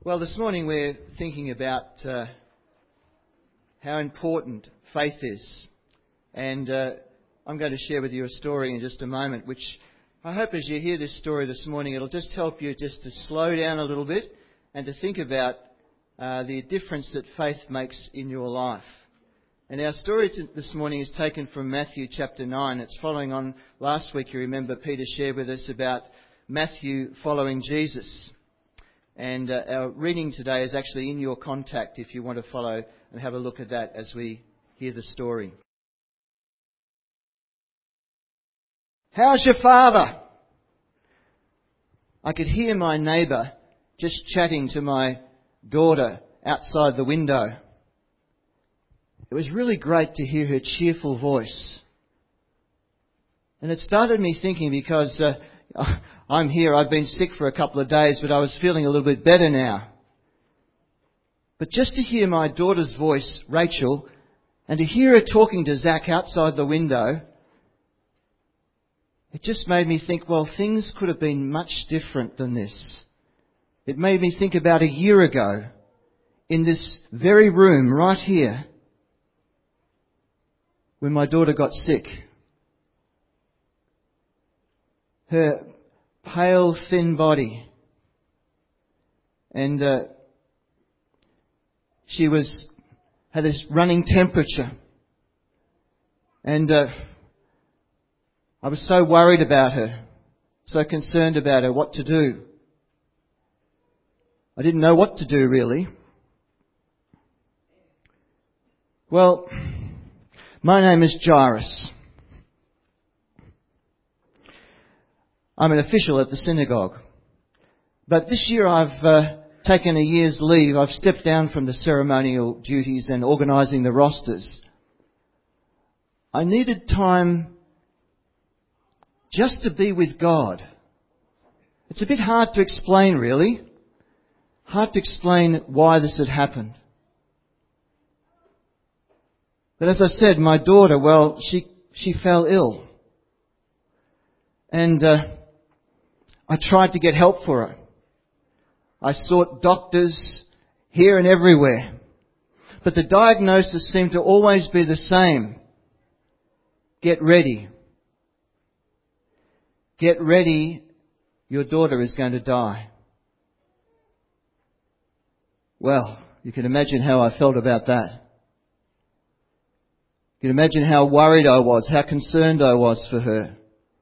Well, this morning we're thinking about how important faith is. And I'm going to share with you a story in just a moment, which I hope as you hear this story this morning, it'll just help you just to slow down a little bit and to think about the difference that faith makes in your life. And our story this morning is taken from Matthew chapter 9. It's following on last week. You remember Peter shared with us about Matthew following Jesus. And our reading today is actually in your contact if you want to follow and have a look at that as we hear the story. How's your father? I could hear my neighbour just chatting to my daughter outside the window. It was really great to hear her cheerful voice. And it started me thinking because I'm here, I've been sick for a couple of days, but I was feeling a little bit better now. But just to hear my daughter's voice, Rachel, and to hear her talking to Zach outside the window, it just made me think, well, things could have been much different than this. It made me think about a year ago, in this very room right here, when my daughter got sick. Her pale, thin body. And she had this running temperature. And I was so worried about her, so concerned about her, what to do. I didn't know what to do, really. Well, my name is Jairus. I'm an official at the synagogue. But this year I've taken a year's leave. I've stepped down from the ceremonial duties and organising the rosters. I needed time just to be with God. It's a bit hard to explain, really. Hard to explain why this had happened. But as I said, my daughter, well, she fell ill. And I tried to get help for her. I sought doctors here and everywhere. But the diagnosis seemed to always be the same. Get ready. Get ready, your daughter is going to die. Well, you can imagine how I felt about that. You can imagine how worried I was, how concerned I was for her.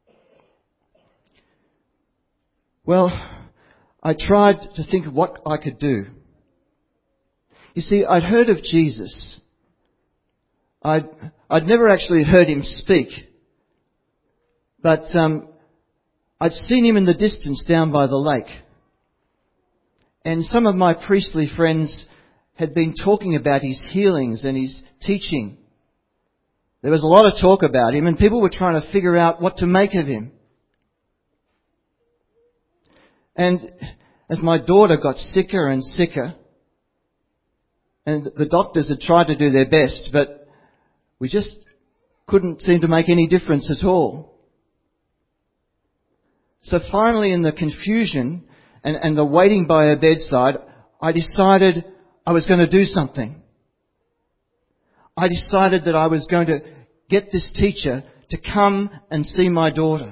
Well, I tried to think of what I could do. You see, I'd heard of Jesus. I'd never actually heard him speak. But I'd seen him in the distance down by the lake. And some of my priestly friends had been talking about his healings and his teaching. There was a lot of talk about him, and people were trying to figure out what to make of him. And as my daughter got sicker and sicker, and the doctors had tried to do their best, but we just couldn't seem to make any difference at all. So finally, in the confusion and the waiting by her bedside, I decided I was going to do something. I decided that I was going to get this teacher to come and see my daughter.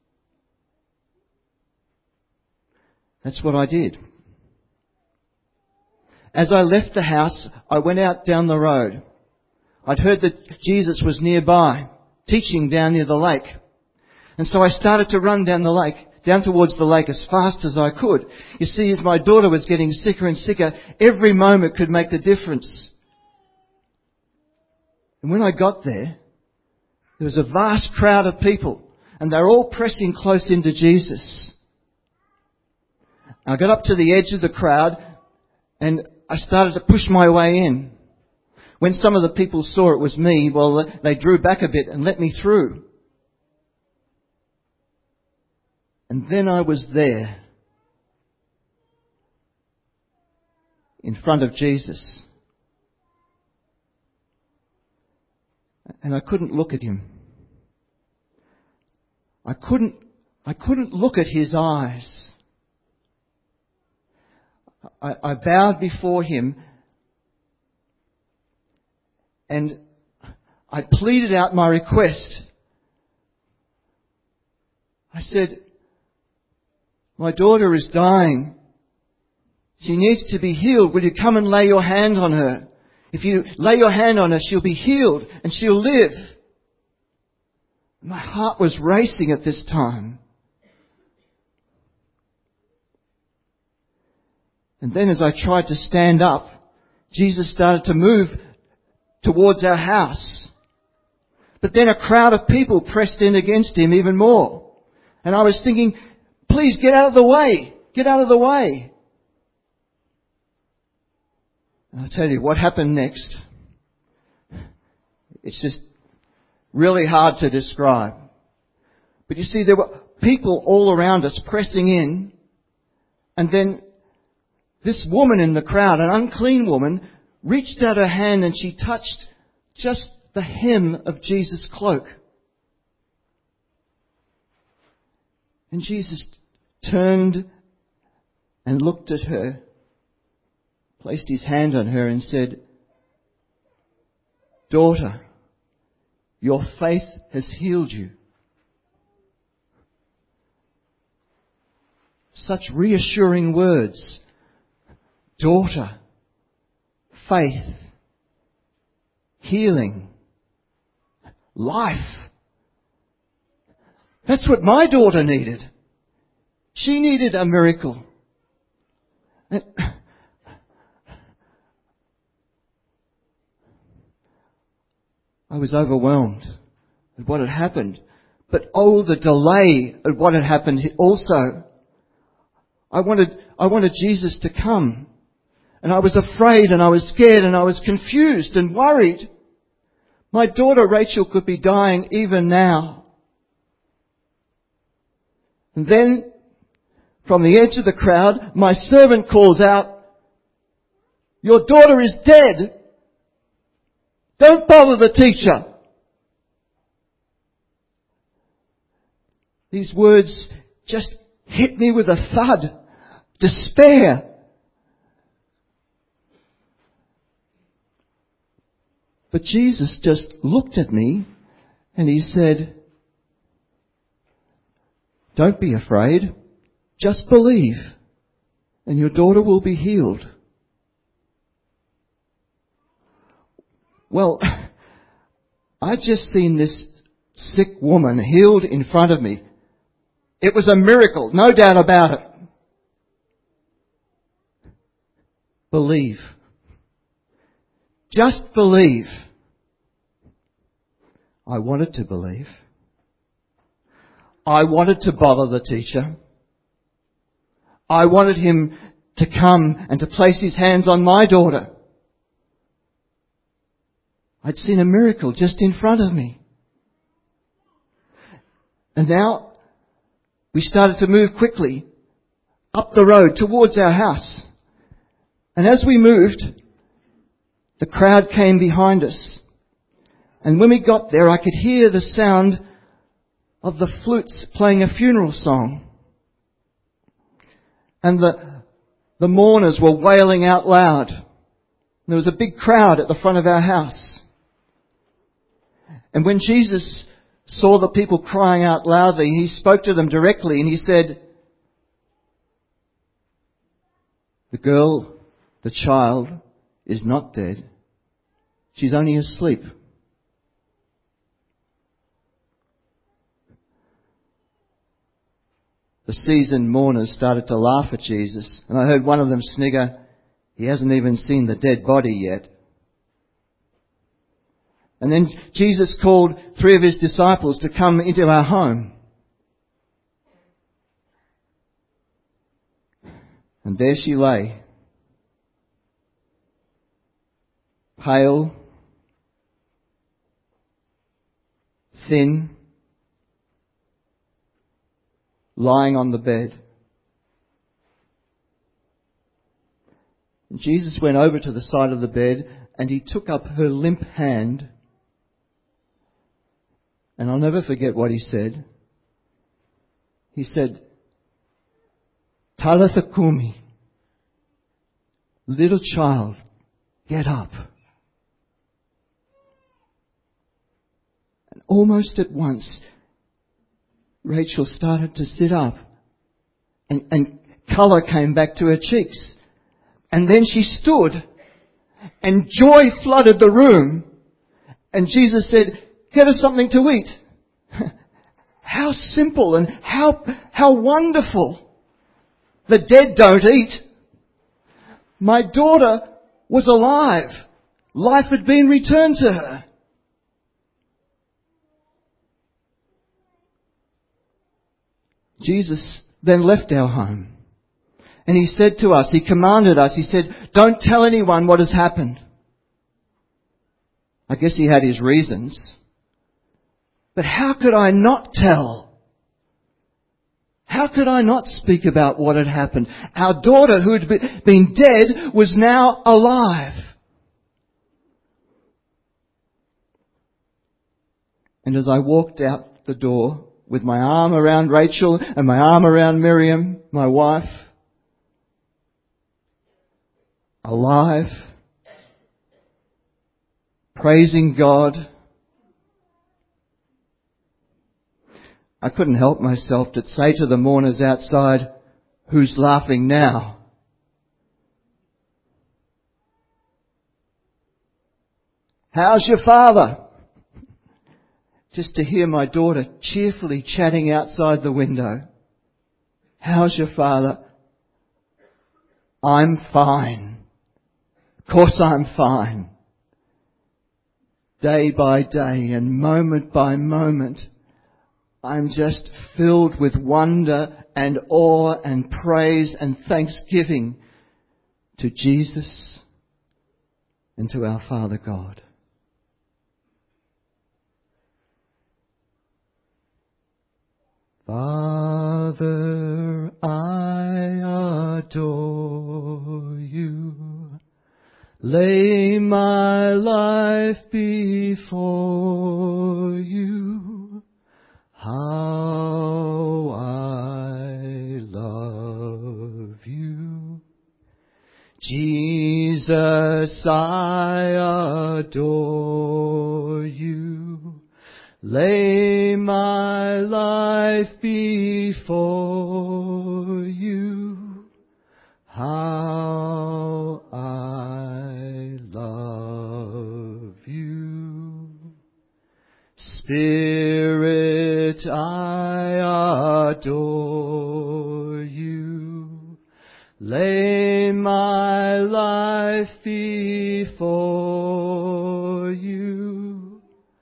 That's what I did. As I left the house, I went out down the road. I'd heard that Jesus was nearby, teaching down near the lake. And so I started to run down the lake, down towards the lake as fast as I could. You see, as my daughter was getting sicker and sicker, every moment could make the difference. And when I got there was a vast crowd of people, and they're all pressing close into Jesus. I got up to the edge of the crowd and I started to push my way in. When some of the people saw it was me, well, they drew back a bit and let me through. And then I was there, in front of Jesus. And I couldn't look at him. I couldn't look at his eyes. I bowed before him and I pleaded out my request. I said, my daughter is dying. She needs to be healed. Will you come and lay your hand on her? If you lay your hand on her, she'll be healed and she'll live. My heart was racing at this time. And then as I tried to stand up, Jesus started to move towards our house. But then a crowd of people pressed in against him even more. And I was thinking, please get out of the way. Get out of the way. And I'll tell you what happened next. It's just really hard to describe. But you see, there were people all around us pressing in. And then this woman in the crowd, an unclean woman, reached out her hand and she touched just the hem of Jesus' cloak. And Jesus turned and looked at her, placed his hand on her and said, "Daughter, your faith has healed you." Such reassuring words. Daughter, faith, healing, life. That's what my daughter needed. She needed a miracle. I was overwhelmed at what had happened. But oh, the delay at what had happened also. I wanted Jesus to come. And I was afraid and I was scared and I was confused and worried. My daughter Rachel could be dying even now. And then, from the edge of the crowd, my servant calls out, "Your daughter is dead. Don't bother the teacher." These words just hit me with a thud. Despair. But Jesus just looked at me and he said, "Don't be afraid. Just believe and your daughter will be healed." Well, I'd just seen this sick woman healed in front of me. It was a miracle, no doubt about it. Believe. Just believe. I wanted to believe. I wanted to bother the teacher. I wanted him to come and to place his hands on my daughter. I'd seen a miracle just in front of me. And now we started to move quickly up the road towards our house. And as we moved, the crowd came behind us. And when we got there, I could hear the sound of the flutes playing a funeral song. And the mourners were wailing out loud. There was a big crowd at the front of our house. And when Jesus saw the people crying out loudly, he spoke to them directly and he said, "The girl, the child, is not dead. She's only asleep." The seasoned mourners started to laugh at Jesus, and I heard one of them snigger, "He hasn't even seen the dead body yet." And then Jesus called 3 of his disciples to come into our home. And there she lay, pale, thin, lying on the bed. And Jesus went over to the side of the bed and he took up her limp hand. And I'll never forget what he said. He said, "Talitha Kumi," little child, get up. And almost at once, Rachel started to sit up and colour came back to her cheeks. And then she stood and joy flooded the room. And Jesus said, get us something to eat. How simple and how wonderful. The dead don't eat. My daughter was alive. Life had been returned to her. Jesus then left our home. And he said to us, he commanded us, he said, don't tell anyone what has happened. I guess he had his reasons. But how could I not tell? How could I not speak about what had happened? Our daughter, who had been dead, was now alive. And as I walked out the door with my arm around Rachel and my arm around Miriam, my wife, alive, praising God, I couldn't help myself to say to the mourners outside, who's laughing now? How's your father? Just to hear my daughter cheerfully chatting outside the window. How's your father? I'm fine. Of course I'm fine. Day by day and moment by moment, I'm just filled with wonder and awe and praise and thanksgiving to Jesus and to our Father God. Father, I adore you. Lay my life before you. How I love you. Jesus, I adore you. Lay my life before you. How I love you. Spirit, I adore you. Lay my life before you.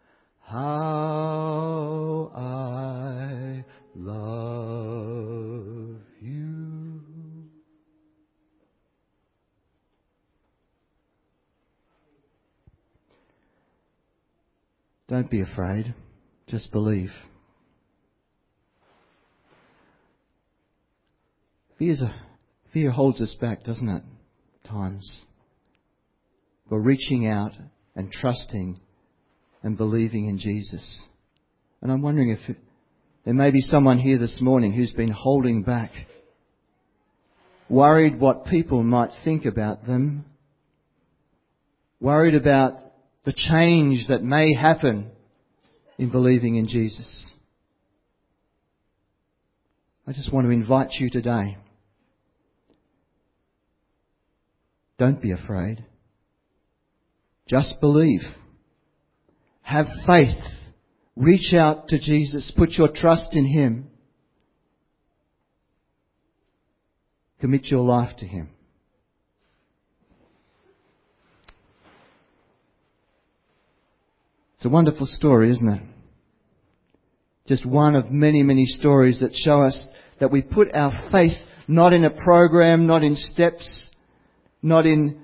How I love you. Don't be afraid. Just believe. Fear holds us back, doesn't it? Times. We're reaching out and trusting and believing in Jesus. And I'm wondering if there may be someone here this morning who's been holding back, worried what people might think about them, worried about the change that may happen in believing in Jesus. I just want to invite you today. Don't be afraid. Just believe. Have faith. Reach out to Jesus. Put your trust in Him. Commit your life to Him. It's a wonderful story, isn't it? Just one of many, many stories that show us that we put our faith not in a program, not in steps, not in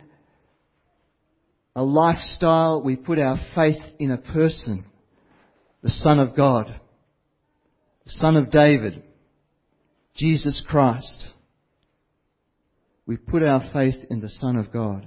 a lifestyle. We put our faith in a person, the Son of God, the Son of David, Jesus Christ. We put our faith in the Son of God.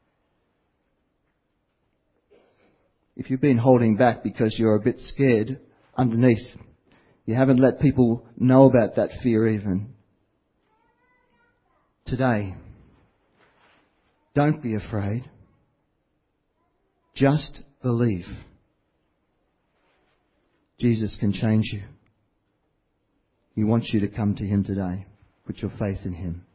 If you've been holding back because you're a bit scared underneath, you haven't let people know about that fear even. Today, Don't be afraid. Just believe. Jesus can change you. He wants you to come to Him today. Put your faith in Him.